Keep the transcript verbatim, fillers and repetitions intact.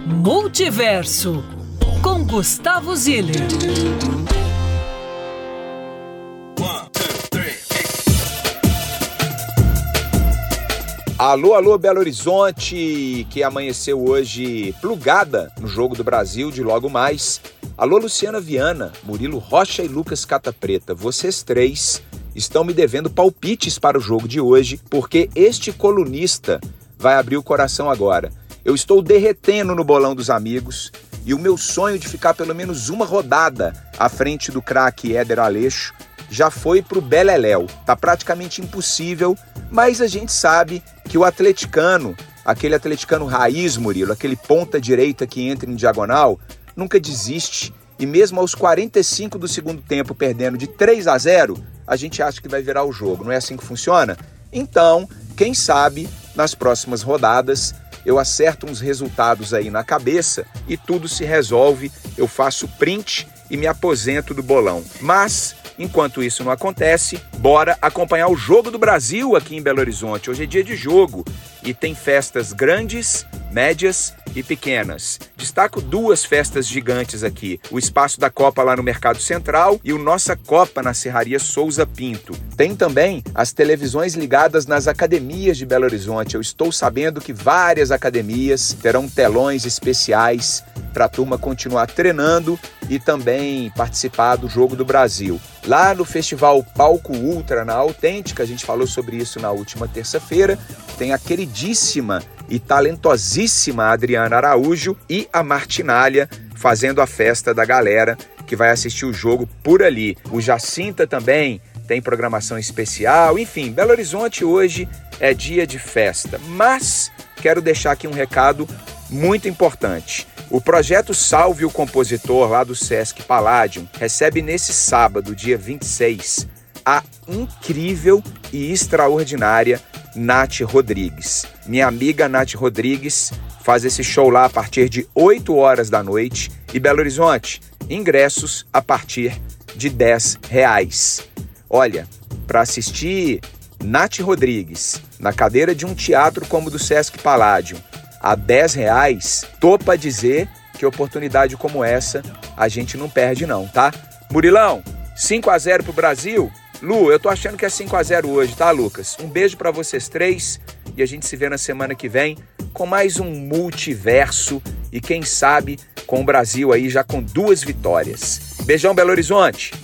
Multiverso, com Gustavo Ziller. Alô, alô, Belo Horizonte, que amanheceu hoje plugada no Jogo do Brasil de logo mais. Alô, Luciana Viana, Murilo Rocha e Lucas Cata Preta. Vocês três estão me devendo palpites para o jogo de hoje, porque este colunista vai abrir o coração agora. Eu estou derretendo no bolão dos amigos e o meu sonho de ficar pelo menos uma rodada à frente do craque Éder Aleixo já foi pro beleléu. Tá praticamente impossível, mas a gente sabe que o atleticano, aquele atleticano raiz, Murilo, aquele ponta direita que entra em diagonal, nunca desiste. E mesmo aos quarenta e cinco do segundo tempo, perdendo de três a zero, a gente acha que vai virar o jogo. Não é assim que funciona? Então, quem sabe, nas próximas rodadas, eu acerto uns resultados aí na cabeça e tudo se resolve, eu faço print e me aposento do bolão. Mas, enquanto isso não acontece, bora acompanhar o Jogo do Brasil aqui em Belo Horizonte. Hoje é dia de jogo e tem festas grandes, médias e pequenas. Destaco duas festas gigantes aqui. O Espaço da Copa lá no Mercado Central e o Nossa Copa na Serraria Souza Pinto. Tem também as televisões ligadas nas academias de Belo Horizonte. Eu estou sabendo que várias academias terão telões especiais para a turma continuar treinando e também participar do Jogo do Brasil. Lá no Festival Palco Ultra, na Autêntica, a gente falou sobre isso na última terça-feira, tem a queridíssima e talentosíssima Adriana Araújo e a Martinalha fazendo a festa da galera que vai assistir o jogo por ali. O Jacinta também tem programação especial. Enfim, Belo Horizonte hoje é dia de festa. Mas quero deixar aqui um recado muito importante. O projeto Salve o Compositor, lá do Sesc Palladium, recebe nesse sábado, dia vinte e seis, a incrível e extraordinária Nath Rodrigues. Minha amiga Nath Rodrigues faz esse show lá a partir de oito horas da noite. E Belo Horizonte, ingressos a partir de dez reais. Olha, para assistir Nath Rodrigues na cadeira de um teatro como o do Sesc Palladium, a dez reais, tô pra dizer que oportunidade como essa a gente não perde não, tá? Murilão, cinco a zero pro Brasil? Lu, eu tô achando que é cinco a zero hoje, tá, Lucas? Um beijo pra vocês três e a gente se vê na semana que vem com mais um multiverso e quem sabe com o Brasil aí já com duas vitórias. Beijão, Belo Horizonte!